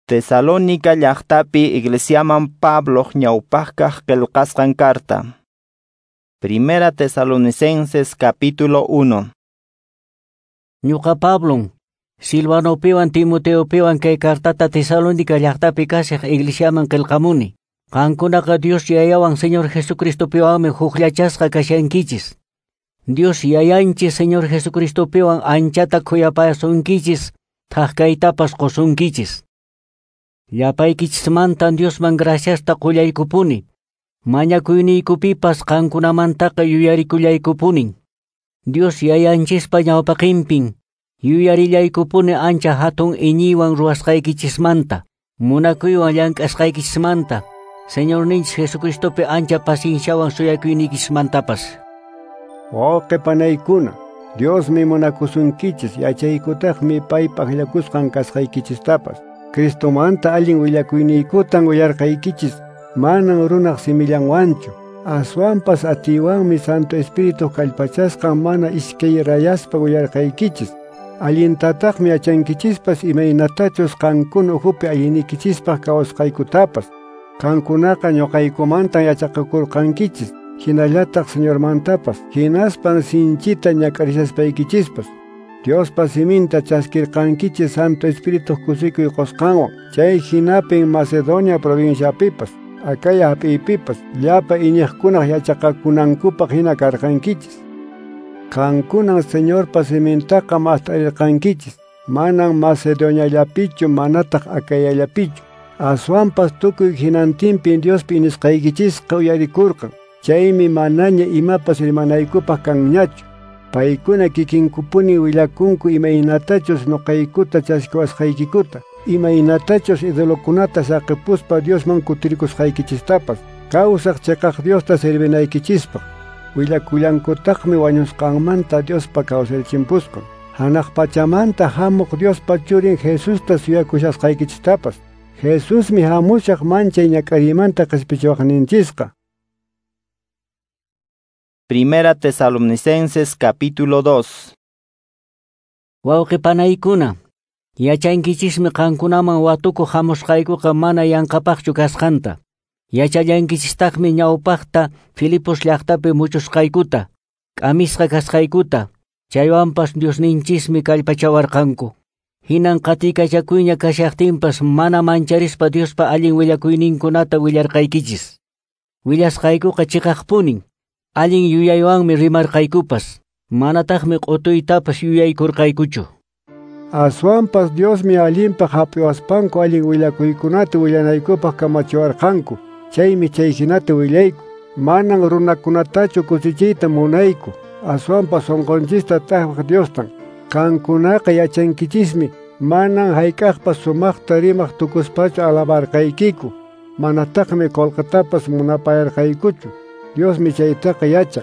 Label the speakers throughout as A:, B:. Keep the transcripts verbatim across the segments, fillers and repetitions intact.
A: Tesalónica llaqtapi iglesiaman Pablo ñawpaqkaq qillqasqan carta. Primera Tesalonicenses capítulo uno.
B: Ñuqa Pablo, Silvanopiwan Timoteopiwan kay cartata Tesalónica llaqtapi kasiq iglesiaman qillqamuni. Qankunaqa Dios yayawan Señor Jesucristopiwanmi hukllachasqa kashankichis. Dios yayanchis Señor Jesucristopiwan anchata khuyapasunkichis, thaqkaytapas qusunkichis. Llapaykichismanta Diosman graciasta qullaykupuni. Mañakuyniykupipas qankunamantaqa yuyarikullaykupunin. Dios yayanchispa ñawpaqinpin yuyarillaykupuni ancha hatun iñiywan ruwasqaykichismanta, munakuywan llank'asqaykichismanta, Señorninchis Jesucristopi ancha pacienciawan suyakuynikichismantapas.
C: O qipanaykuna, Diosmi munakusunkichis yachaykutaqmi paypaq llakusqan kasqaykichistapas. Cristomanta allin willakuyniykutan willarqaykichis, manan runaq simillanwanchu. Aswanpas atiwanmi Santo Espíritu kallpachasqan mana iskay rayaspa willarqaykichis. Allintataqmi yachankichispas imaynatachus qankuna uhupi allinikichispas kawasqaykutapas. Qankunaqa ñuqaykumantan yachaqakurqankichis, hinallataq Señormantapas, hinaspan sinchita ñak'arishaspaykichispas. Diospa siminta chaskirqankichis Santo Espíritu kusikuy qosqanwan, chay hinapin Macedonia provinciapipas, Acaya hap'iypipas, llapa iñiqkunaq yachaqakunankupaq hina karqankichis. Qankunan Señorpa simintaqa mast'arirqankichis, manan Macedoniallapichu manataq Acayallapichu. Aswanpas tukuy hinantinpin Diospi inisqaykichisqa uyarikurqan, chaymi manaña imapas rimanaykupaq kanñachu. Paykuna kikinkupuni willakunku imaynatachus nuqaykuta chaskiwasqaykikuta, imaynatachus idolokunata saqipuspa Diosman kutirkusqaykichistapas, kawsaq chiqaq Diosta sirvinaykichispaq. Willakullankutaqmi wañusqanmanta Diospa kawsarichimpusqan, hanaq pachamanta hamuq Diospa churin Jesusta suyakushasqaykichistapas. Jesusmi hamushaq manchay ñak'arimanta qispichiwaqninchisqa.
A: Primera Tesalonicenses capítulo dos.
B: Wawqipanaykuna, yachankichismi qankunaman watuku hamusqaykuqa mana yanqapaqchu kasqanta. Yachallankichistakmi ñawpaqta Filipos llaqtapi muchusqaykuta, k'amisqa kasqaykuta, chaywanpas Diosninchismi kallpachawarqanku. Hinan qatikachakuyña kashaqtinpas mana mancharispa Diospa allin willakuyninkunata willarqaykichis. Willasqaykuqa chiqaqpunin, allin yuyaywanmi rimarqaykupas, manataqmi q'utuytapas yuyaykurqaykuchu.
C: Aswanpas Diosmi allinpaq hap'iwaspanku allin willakuykunata willanaykupaq kamachiwarqanku, chaymi chayhinata willayku, manan runakunatachu kusichiyta munayku, aswanpas sunqunchista taqwaq Diostan. Qankunaqa yachankichismi manan hayk'aqpas sumaqta rimaq tukuspachu alabarqaykiku, manataqmi qullqitapas munapayarqaykuchu. Diosmi chaytaqa yachan.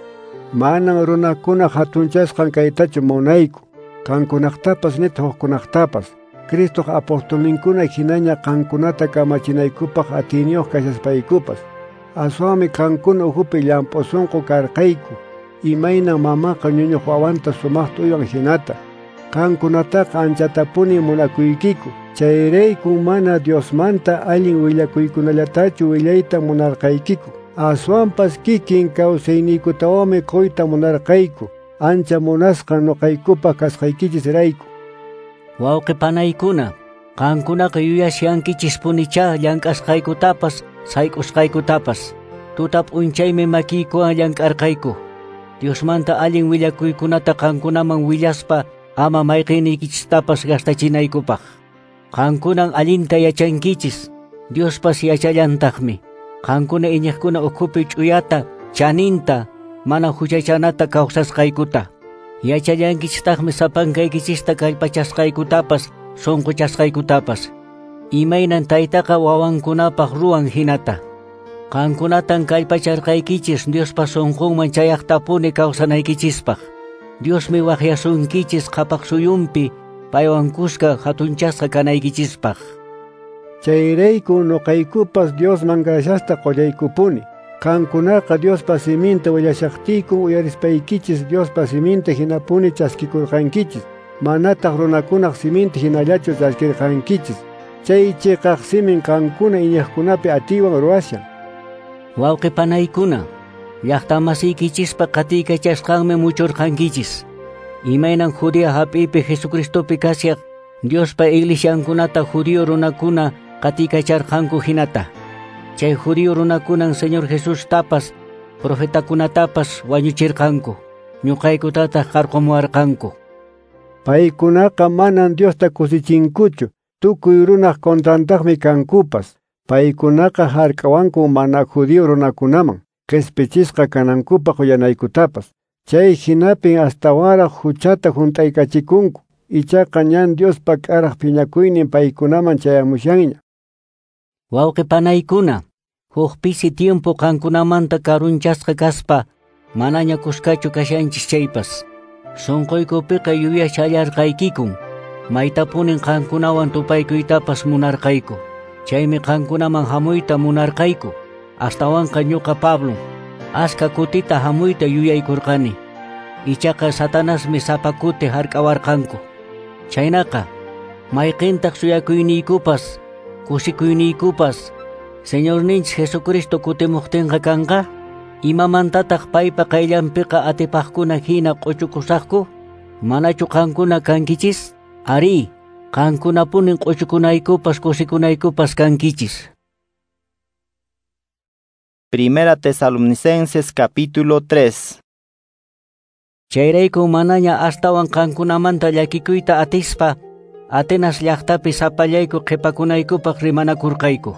C: Manan runakuna hatunchasqan kaytachu munayku, qankunaqtapas nita huqkunaqtapas. Cristoq apostolninkuna hinaña qankunata kamachinaykupaq atiniyuq kashaspaykupaq. Aswanmi qankuna uhupi llampusunqu karqayku, imaynan mamaqa ñuñuq wawanta sumaqta uywan hinata. Qankunataqa anchatapuni munakuykiku, chayrayku mana Diosmanta allin willakuykunallatachu willayta munarqaykiku. Aswanpas kikin kawsayniykutawami quyta munarqayku, ancha munasqa nuqaykupaq kasqaykichis-rayku.
B: Wawqipanaykuna, qankunaqa yuyasyankichispunichá llank'asqaykutapas sayk'usqaykutapas. Tuta p'unchaymi makiykuwan llank'arqayku. Diosmanta allin willakuykunata qankunaman willaspa ama mayqiniykichistapas gastachinaykupaq. Qankunan allinta yachankichis, Diospas yachallantaqmi. Qankuna iñiqkuna ukhupi ch'uyata, chaninta, mana huchachanata kawsasqaykuta. Yachallankichistaqmi sapankaykichista kallpachasqaykutapas, sunquchasqaykutapas. Imaynan taytaqa wawankunapaq ruwan hinata. Qankunatan kallpacharqaykichis Diospa sunqunman chayaqtapuni kawsanaykichispaq. Diosmi waqyasunkichis qhapaq suyunpi, paywan kuska hatunchasqa kanaykichispaq.
C: Chayrayku nuqaykupas Diosman graciasta qullaykupuni. Qankunaqa Diospa siminta willashaqtiyku uyarispaykichispa Diospa siminta hinapuni chaskikurqankichis. Manataq runakunaq siminta hinallachu chaskirqankichis. Chay chiqaqsimin qankuna iñaqkunapi atiwan ruwashan.
B: Wawqipanaykuna, llaqtamasiykichikpa qatiykachasqanmi muchurqankichis. Imaynan Judea hap'ipi Jesucristopi kasyaq Diospa iglesiankunata judío runakuna qatiykacharqanku hinata. Chay judío runakunan Señor Jesus tapas, profetakunatapas wañuchirqanku. Ñuqaykutataq qarqumuwarqanku.
C: Paykunaqa manan Diosta kusichinkuchu. Tukuy runaq kontrantaqmi kankupas. Paykunaqa hark'awanku mana judío runakunaman qhispichisqa kanankupaq uyanaykutapas. Chay hinapin astawaraq huchata hunt'aykachikunku. Ichaqa ñan Diospa k'araq phiñakuynin paykunaman chayamushanña.
B: Wawqipanaykuna, huk pisi tiempo qankunamanta karunchasqa kaspa manaña kuskachu kashanchis chaypas. Sunquykupiqa yuyashallarqaykikun. Maytapunin qankunawan tupaykuytapas munarqayku. Chaymi qankunaman hamuyta munarqayku. Astawanqa ñuqa Pablo aska kutita hamuyta yuyaykurqani. Ichaqa Satanasmi sapakuti hark'awarqanku. Chaynaqa mayqintaq suyakuyniykupas kusikuyniykupas Señorninchik Jesucristo kutimuqtinqa kanqa, imamantataq paypa qayllanpiqa atipaqkuna hina q'uchukusaqku? Manachu qankuna kankichis? Ari, qankunapunin q'uchukunaykupas kusikunaykupas kankichis.
A: Primera Tesalonicenses capítulo tres.
B: Chayrayku manaña astawan qankunamanta llakikuyta atispa Atenas llaqtapi sapallayku qipakunaykupaq rimanakurqayku.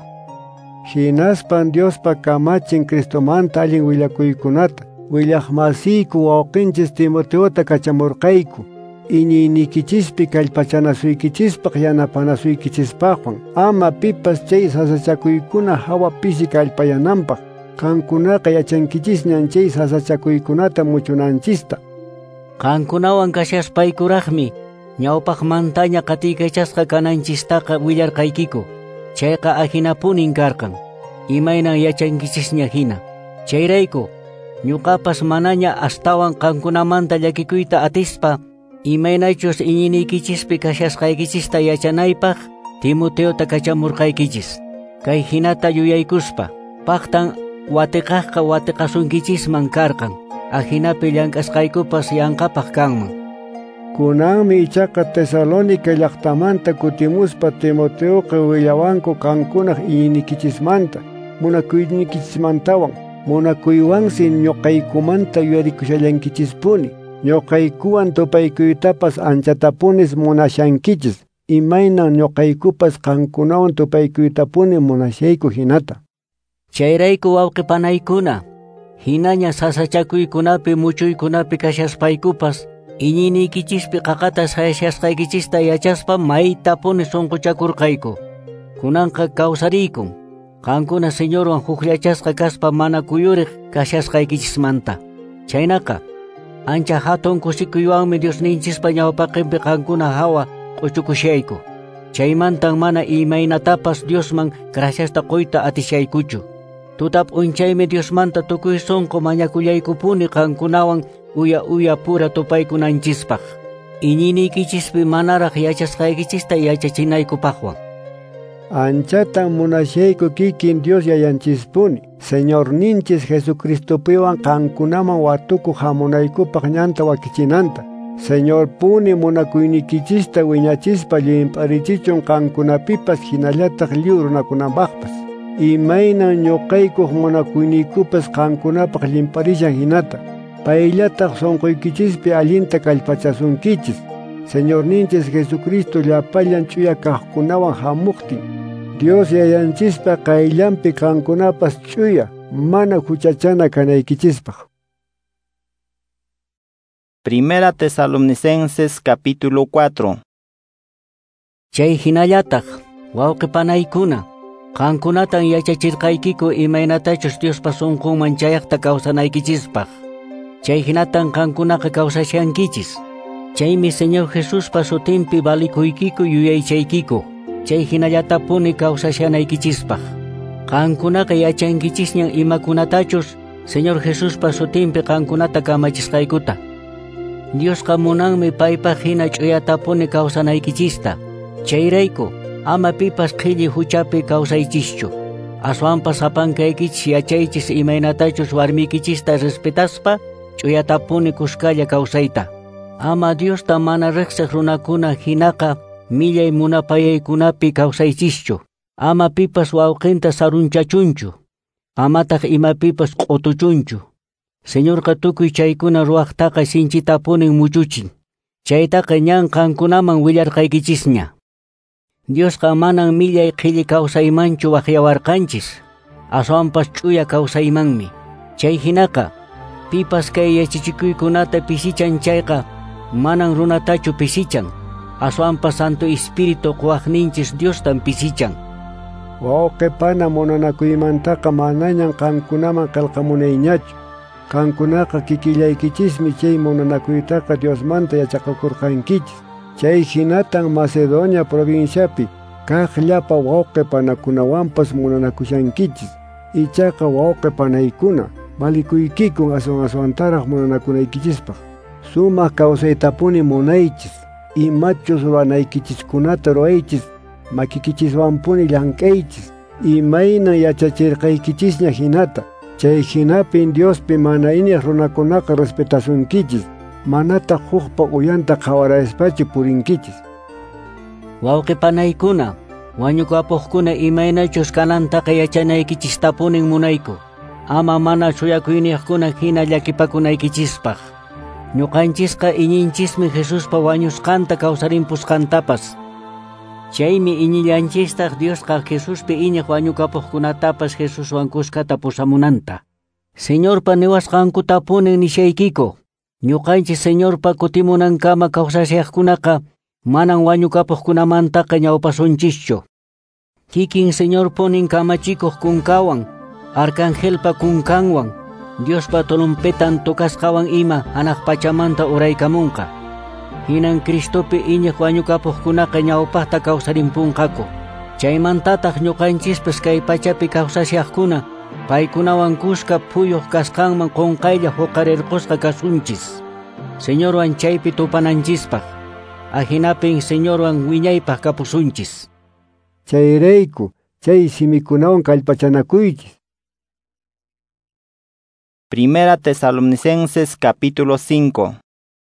C: Hinaspan Diospa kamachin Cristomanta allin willakuykunata willaqmasiyku wawqinchis Timoteota kachamurqayku. Iñiynikichispi kallpachanasuykichispaq yanapanasuykichispaqwan ama pipas chay sasachakuykuna hawa pisi kallpayananpaq. Qankunaqa yachankichisñan chay sasachakuykunata muchunanchista.
B: Qankunawan kashaspaykuraqmi ñawpaq mantaña qatiykachasqa kananchistaqa willarqaykiku. Chayqa ajinapunin karqan. Imaynan yachankichisña hina. Chayrayku ñuqapas manaña astawan qankunamanta llakikuyta atispa imaynachus iñinikichispi kashasqaykichista yachanaypaq Timoteota kachamurqaykichis. Kay hinata yuyaykuspa paqtan watiqaqqa watiqasunkichisman karqan. Ajinapi llank'asqaykupas yanqapaq kanman.
C: Kunanmi ichaqa Tesalónica llaqtamanta kutimuspa Timoteoqa willawanku qankunaq iñinikichismanta munakuynikichismantawan munakuywansi ñuqaykumanta yuyarikushallankichispuni. Ñuqaykuwan tupaykuytapas anchatapunis munashankichis. Imaynan ñuqaykupas qankunawan tupaykuytapuni munashayku hinata.
B: Chayrayku wawqipanaykuna, hinaña sasachakuykunapi muchuykunapi kashaspaykuppas iñinikichispi qaqata sayashasqaykichista yachaspa maytapuni sunquchakurqayku. Kunanqa kawsariykun. Qankuna Señorwan hukllachasqa kaspa mana kuyuriq kashasqaykichismanta. Chaynaqa ancha hatun kusikuywanmi Diosninchispa ñawpaqinpi qankuna hawa q'uchukushayku. Chaymantan mana imaynatapas Diosman graciasta qoyta atishaykuchu. Tutap unchaymi Diosmanta tukuy sunqu mañakullaykupuni qankunawan uya uya pura tupaykunanchispaq. Iñinikichispi manaraq yachasqaykichista yachachinaykupaqwan.
C: Anchatan munashayku kikin Dios yayanchispuni Señorninchis Jesucristopiwan qankunaman watuku hamunaykupaq ñanta wakichinanta. Señor puni munakuynikichista wiñachispa llimp'arichichun qankunapipas hinallataq lliw runakunanpaqpas. Imaynan ñuqaykuq munakuyniykupas qankunapaq llimp'arishan hinata. Payllataq sunquykichispi allinta kallpachasunkichis. Señorninchis Jesucristo llapallan ch'uya kaqkunawan hamuqtin. Dios yayanchispa qayllanpi qankunapas ch'uya mana huchachana kanaykichispaq.
A: Primera Tesalonicenses capítulo cuatro.
B: Chay hinallataq wawqipanaykuna, qankunatan yachachirqaykiku imaynatachus Diospa sunqunman chayaqta kawsanaykichispaq. Chay hinatan qankunaqa kawsashankichis. Chaymi Señor Jesuspa sutinpi balikuykiku yuyaychaykiku. Chay hinallatapuni kawsashanaykichispaq. Qankunaqa yachankichisñan imakunatachus Señor Jesuspa sutinpi qankunata kamachisqaykuta. Diosqa munanmi paypaq hina ch'uyatapuni kawsanaykichista. Chayrayku ama pipas qhilli huchapi kawsaychischu. Aswanpas apankaykichis yachaychis imaynatachus warmikichista respetaspa ch'uyatapuni kuskalla kawsayta. Ama Diosta mana riqsiq runakuna hinaqa millay munapayaykunapi kawsaychischu. Ama pipas wawqinta sarunchachunchu. Amataq imapipas q'utuchunchu. Señorqa tukuy chaykuna ruwaqtaqa sinchitapunin muchuchin. Chaytaqa ñan qankunaman willarqaykichisña. Diosqa manan millay qhilli kawsaymanchu waqyawarqanchis. Aswanpas ch'uya kawsaymanmi. Chay hinaqa pipas kay yachachiykuykunata pisichan chayqa manan runatachu pisichan. Aswanpas Santo Espíritu quwaqninchis Diostan pisichan.
C: Wawqi pana munanakuymantaqa manañan qankunaman qillqamunayñachu. Qankunaqa kikillaykichismi chay munanakuytaqa Diosmanta yachaqakurqankichis. Chay hinatan Macedonia provinciapi kaq llapa wawqi panakunawanpas munanakushankichis. Ichaqa wawqi panaykuna malikuykikun aswan aswantaraq munanakunaykichispa. Sumaq kawsaytapuni munaychis. Imachus ruwanaykichiskunata ruwaychis. Makikichiswanpuni llank'aychis. Imayna yachachirqaykichisña hinata. Chay hinapin Diospi mana iñiq runakunaqa respetasunkichis. Manata huqpa uyanta qhawarayaspachu purinkichis.
B: Wawqi panaykuna, wañukapuqkuna imaynachus kanantaqa yachanaykichistapunin munayku. Ama mana suyakuyniqkuna hina llakipakunaykichispaq. Ñuqanchisqa iñinchismi Jesuspa wañusqanta kawsarimpusqantapas. Chaymi iñillanchistaq Diosqa Jesuspi iñiq wañukapuqkunatapas Jesuswan kuskata pusamunanta. Señorpa niwasqankutapunin nishaykiku. Ñuqanchis Señorpa kutimunankama kawsashiqkunaqa manan wañukapuqkunamantaqa ñawpasunchischu. Kikin Señorpunin kamachikuq kunkawan, Arcangelpa kunkanwan, Diospa tulumpetan tukasqawan ima hanaq pachamanta uraykamunqa. Hinan Cristopi iñiq wañukapuqkunaqa ñawpaqta kawsarimpunqaku. Chaymantataq ñuqanchispis kay pachapi kawsashiqkuna paykunawan kuska phuyuq kasqanman qunqaylla huqarirqusqa kasunchis. Señorwan chaypi tupananchispaq. Ahinapin Señorwan wiñaypaq kapusunchis.
C: Chayrayku chay simikunawan kallpachanakuychis.
A: Primera Tesalonicenses capítulo cinco.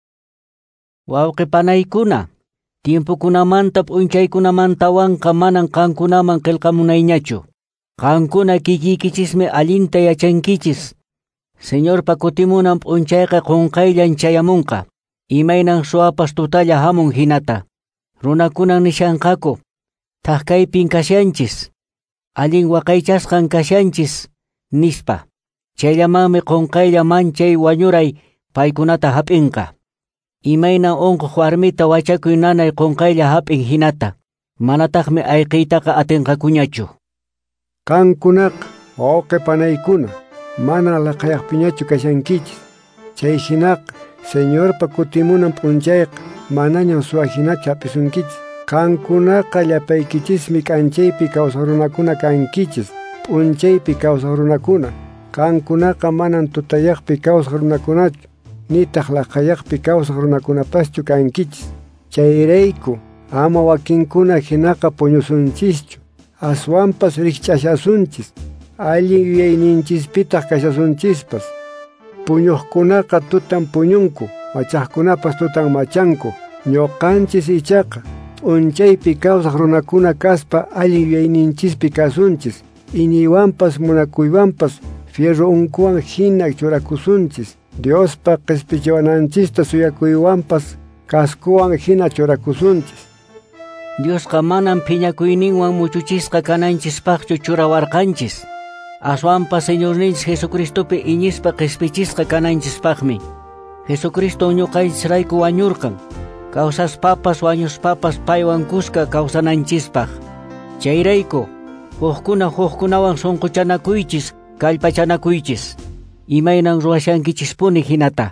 B: Wawqi panaykuna, tiempukunamanta p'unchaykunamantawanqa manan qankunaman qillqamunayñachu. Qankuna kikiykichismi allinta yachankichis. Señorpa kutimunan p'unchayqa qunqayllan chayamunqa. Imaynan suwapas tutalla hamun hinata. Runakunan nishanqaku, thaqkaypin kashanchis. Allin waqaychasqan kashanchis, nispa. Chayllamanmi qunqaylla manchay wañuray paykunata hap'inqa. Imaynan unquq warmita wachakuy nanay qunqaylla hap'in hinata. Manataqmi ayqiytaqa atinqakuñachu.
C: Qankunaqa wawqi panaykuna mana laqayaqpiñachu kashankichis. Chay hinaqa Señorpa kutimunan p'unchayqa manañan suwahinachu hapisunkichis. Qankunaqa llapaykichismi k'anchaypi kawsaq runakuna kankichis. P'unchaypi kawsaq runakuna. Qankunaqa manan tutayaqpi kawsaq runakunachu. Nitaq laqayaqpi kawsaq runakunapaschu kankichis. Chayrayku ama wakinkuna hinaqa puñusunchischu. Aswanpas rikch'ashasunchis. Allin yuyayninchispitaq kashasunchispas. Puñuqkunaqa tutan puñunku. Machaqkunapas tutan machanku. Ñuqanchis ichaqa p'unchaypi kawsaq runakuna kaspa allin yuyayninchispi kasunchis. Iñiywanpas munakuywanpas fierro unkuwan hina churakusunchis. Diospa q'ispichiwananchista suyakuywanpas kaskuwan hina churakusunchis.
B: Diosqa manan phiñakuyninwan muchuchisqa kananchispaqchu churawarqanchis. Aswanpa Señorninchis Jesucristopi iñispa q'ispichisqa kananchispaqmi. Jesucristo ñuqanchisrayku wañurqan. Kawsaspapas wañuspapas paywan kuska kawsananchispaq. Chayrayku huqkuna huqkunawan sunquchanakuychis, kallpachanakuychis. Imaynan ruwashankichispuni hinata.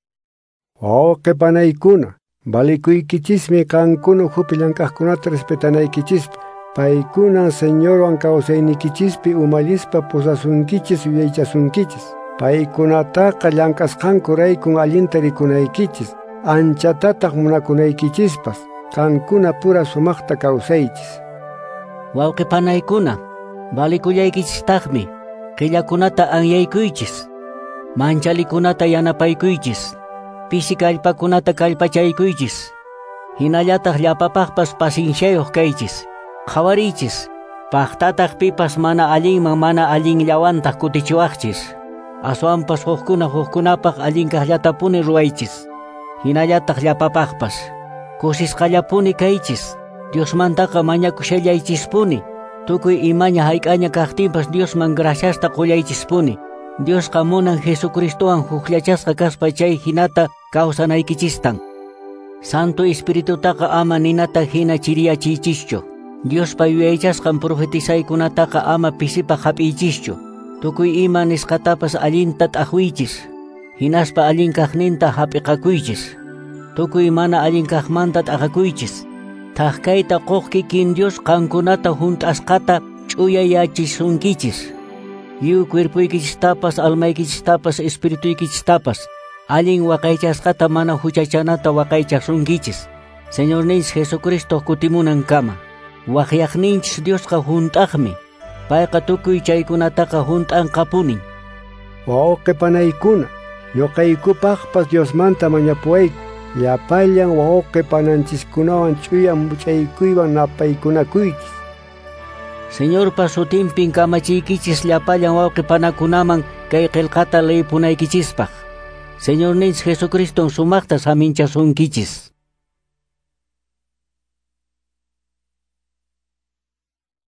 C: Wawqi panaykuna, valikuykichismi qankuna hupi llank'aqkunata respetanaykichis. Paykunan Señorwan kawsaynikichispi umallispa pusasunkichis yuyaychasunkichis. Paykunataqa llank'asqanku raykun allinta rikunaykichis. Anchatataq munakunaykichispas. Qankuna pura sumaqta kawsaychis.
B: Wawqipanaykuna, valikullaykichistajmi, qillakunata anyaykuychis, manchalikunata yanapaykuychis, pisi kallpakunata kallpachaykuychis, hinallataq llapapaqpas pasinsiyuq kaychis, qhawariychis, paqtataq pipas mana allinman mana allinllawantaq kutichiwaqchis, aswanpas huqkuna huqkunapaq allinkaqllatapuni ruwaychis, hinallataq llapapaqpas, kusisqallapuni kaychis, Diosmantaqa mañakushallaichispuni, tukuy imaña hayk'aña kaqtinpas Diosman graciasta qullaychispuni. Diosqa munan Jesucristowan hukllachasqa kaspa chay hinata kawsanaykichistan. Santo Espiritutaqa ama ninata hina chiriyachiychischu. Diospa yuyaychasqan profetisaykunataqa ama pisipa hap'iychischu. Tukuy ima nisqatapas allinta t'aqwiychis, hinaspa allinkaqninta hap'iqakuychis. Tukuy mana allinkaqmanta t'aqakuychis. Taqkayta qoq kikin Dios qankunata hunt'asqata ch'uyayachissunkichis. Yu cuerpuykichistapas, almaykichistapas, espirituykichistapas, allin waqaychasqata mana huchachanata waqaychasunkichis. Señorninchis Jesucristo kutimunan kama. Waqyaqninchis Diosqa hunt'aqmi. Payqa tukuy chaykunataqa hunt'anqapunin.
C: Wawqipanaykuna, ñuqaykupaqpas Diosmanta mañapuwayku. Llapallan wawqipananchikkunawan chuya muchaykuywan napaykunakuychis.
B: Señorpa sutinpin kamachiykichis llapallan wawqipanakunaman kay qillqata leypunaykichispa. Señorninchis Jesucriston sumaqta saminchasunkichis.